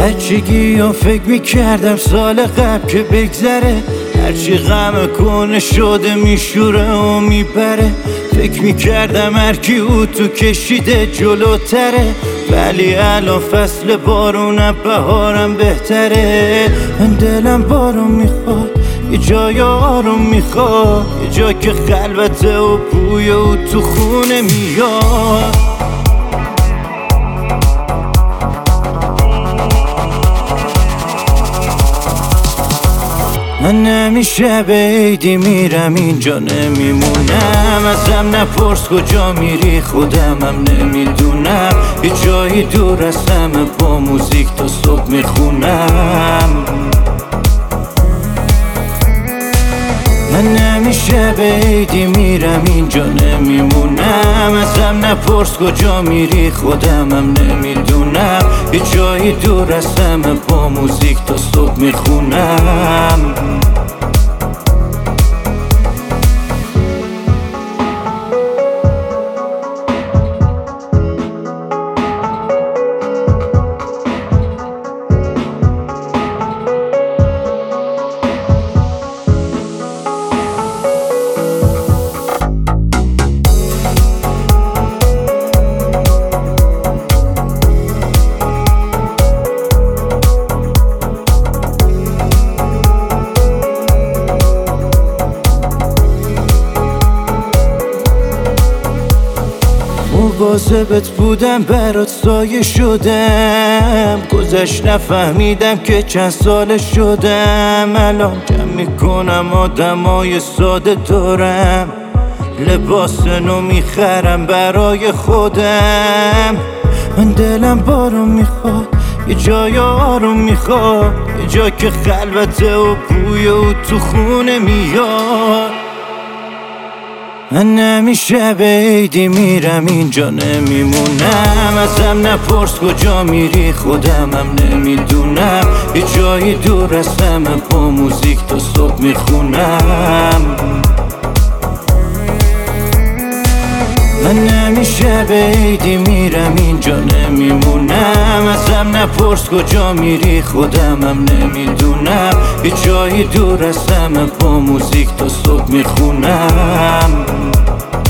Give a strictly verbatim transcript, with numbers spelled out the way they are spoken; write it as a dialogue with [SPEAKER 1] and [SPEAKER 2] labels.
[SPEAKER 1] بچگی ها فکر میکردم سال قبل که بگذره، هرچی غم کنه شده میشوره و میبره. فکر میکردم هرکی او تو کشیده جلوتره، ولی الان فصل بارونم بهارم بهتره. من دلم بارون میخواد، یه جای آروم میخواد، یه جا که خلوته و بوی او تو خونه میاد. من همیشه به عیدی میرم اینجا نمیمونم، ازم نپرس کجا میری خودمم نمیدونم. یه جایی دور از همه با موزیک تا صبح میخونم. من همیشه به عیدی میرم اینجا نمیمونم، ازم نپرس کجا میری خودمم نمیدونم. یه جایی دور از همه با موزیک تا صبح میخونم. مواظبت بودم برات سایه شدم، گذشت نفهمیدم که چند ساله شدم. الان جمع میکنم آدمای ساده دارم، لباس نو میخرم برای خودم. من دلم بارون میخواد، یه جای آروم میخواد، یه جا که خلوته و بوی او تو خونه میاد. من همیشه به عیدی میرم اینجا نمیمونم، ازم نپرس کجا میری خودمم نمیدونم. یه جایی دور از همه با موزیک تا صبح میخونم. من همیشه به عیدی میرم اینجا نمیمونم، ازم نپرس کجا میری خودمم نمیدونم. یه جایی دور از همه با موزیک تا صبح میخونم.